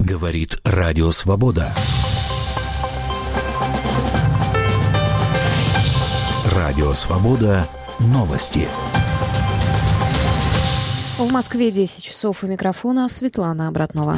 Говорит Радио Свобода. Радио Свобода. Новости. В Москве 10 часов. У микрофона Светлана Обратнова.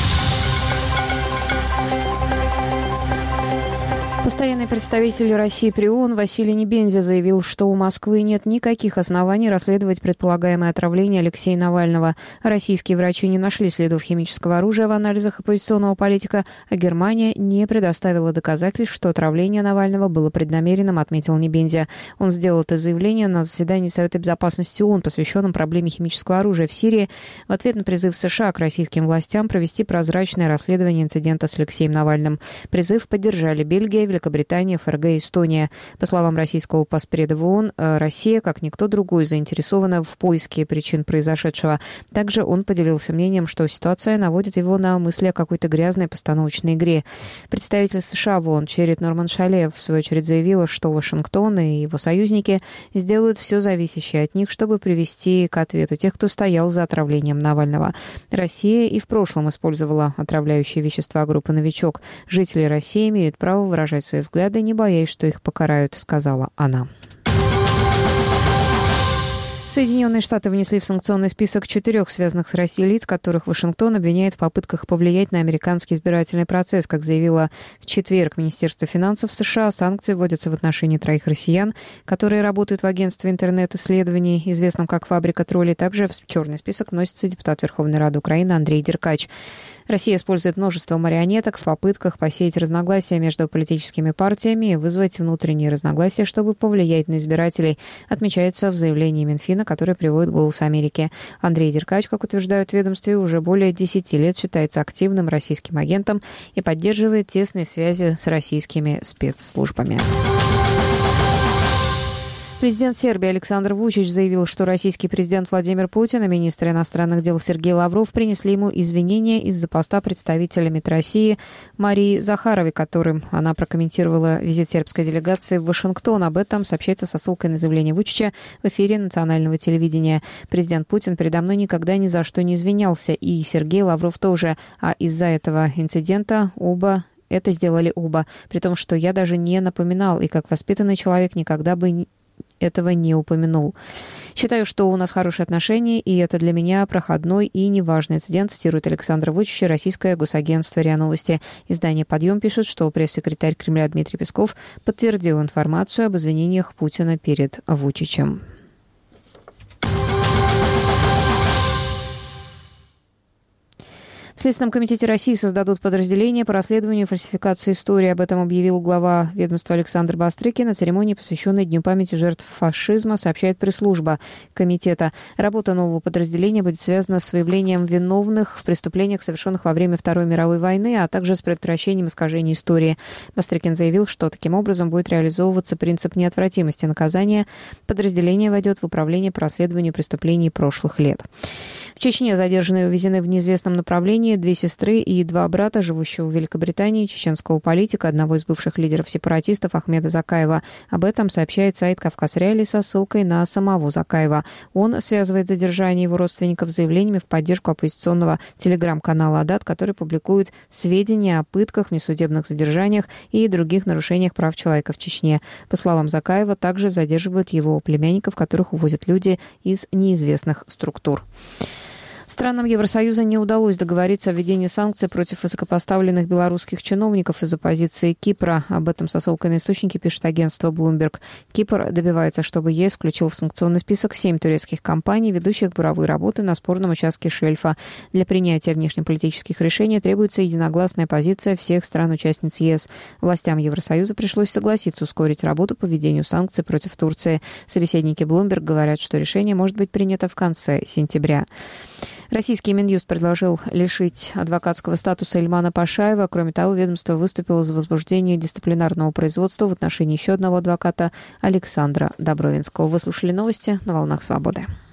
Постоянный представитель России при ООН Василий Небензя заявил, что у Москвы нет никаких оснований расследовать предполагаемое отравление Алексея Навального. Российские врачи не нашли следов химического оружия в анализах оппозиционного политика, а Германия не предоставила доказательств, что отравление Навального было преднамеренным, отметил Небензя. Он сделал это заявление на заседании Совета безопасности ООН, посвященном проблеме химического оружия в Сирии, в ответ на призыв США к российским властям провести прозрачное расследование инцидента с Алексеем Навальным. Призыв поддержали Бельгия, Великобритания, ФРГ и Эстония. По словам российского постпреда в ООН, Россия, как никто другой, заинтересована в поиске причин произошедшего. Также он поделился мнением, что ситуация наводит его на мысли о какой-то грязной постановочной игре. Представитель США в ООН Черрит Норман-Шале в свою очередь заявила, что Вашингтон и его союзники сделают все зависящее от них, чтобы привести к ответу тех, кто стоял за отравлением Навального. Россия и в прошлом использовала отравляющие вещества группы «Новичок». Жители России имеют право выражать свои взгляды, не боясь, что их покарают, сказала она. Соединенные Штаты внесли в санкционный список 4 связанных с Россией лиц, которых Вашингтон обвиняет в попытках повлиять на американский избирательный процесс. Как заявило в четверг Министерство финансов США, санкции вводятся в отношении 3 россиян, которые работают в агентстве интернет-исследований, известном как «Фабрика троллей». Также в черный список вносится депутат Верховной Рады Украины Андрей Деркач. Россия использует множество марионеток в попытках посеять разногласия между политическими партиями и вызвать внутренние разногласия, чтобы повлиять на избирателей, отмечается в заявлении Минфина, которое приводит «Голос Америки». Андрей Деркач, как утверждают в ведомстве, уже более 10 лет считается активным российским агентом и поддерживает тесные связи с российскими спецслужбами. Президент Сербии Александр Вучич заявил, что российский президент Владимир Путин и министр иностранных дел Сергей Лавров принесли ему извинения из-за поста представителя МИД России Марии Захаровой, которым она прокомментировала визит сербской делегации в Вашингтон. Об этом сообщается со ссылкой на заявление Вучича в эфире национального телевидения. Президент Путин передо мной никогда ни за что не извинялся, и Сергей Лавров тоже. А из-за этого инцидента это сделали оба. При том, что я даже не напоминал, и как воспитанный человек никогда бы этого не упомянул. Считаю, что у нас хорошие отношения, и это для меня проходной и неважный инцидент, цитирует Александр Вучич, российское госагентство РИА Новости. Издание «Подъем» пишет, что пресс-секретарь Кремля Дмитрий Песков подтвердил информацию об извинениях Путина перед Вучичем. В Следственном комитете России создадут подразделение по расследованию фальсификации истории. Об этом объявил глава ведомства Александр Бастрыкин на церемонии, посвященной Дню памяти жертв фашизма, сообщает пресс-служба комитета. Работа нового подразделения будет связана с выявлением виновных в преступлениях, совершенных во время Второй мировой войны, а также с предотвращением искажений истории. Бастрыкин заявил, что таким образом будет реализовываться принцип неотвратимости наказания. Подразделение войдет в управление по расследованию преступлений прошлых лет. В Чечне задержанные увезены в неизвестном направлении 2 сестры и 2 брата, живущего в Великобритании, чеченского политика, одного из бывших лидеров сепаратистов Ахмеда Закаева. Об этом сообщает сайт «Кавказ Реалии» со ссылкой на самого Закаева. Он связывает задержание его родственников с заявлениями в поддержку оппозиционного телеграм-канала «Адат», который публикует сведения о пытках, внесудебных задержаниях и других нарушениях прав человека в Чечне. По словам Закаева, также задерживают его племянников, которых увозят люди из неизвестных структур. Странам Евросоюза не удалось договориться о введении санкций против высокопоставленных белорусских чиновников из оппозиции Кипра. Об этом со ссылкой на источники пишет агентство Bloomberg. Кипр добивается, чтобы ЕС включил в санкционный список 7 турецких компаний, ведущих буровые работы на спорном участке шельфа. Для принятия внешнеполитических решений требуется единогласная позиция всех стран-участниц ЕС. Властям Евросоюза пришлось согласиться ускорить работу по введению санкций против Турции. Собеседники Bloomberg говорят, что решение может быть принято в конце сентября. Российский Минюст предложил лишить адвокатского статуса Ильмана Пашаева. Кроме того, ведомство выступило за возбуждение дисциплинарного производства в отношении еще одного адвоката Александра Добровинского. Вы слушали новости на «Волнах Свободы».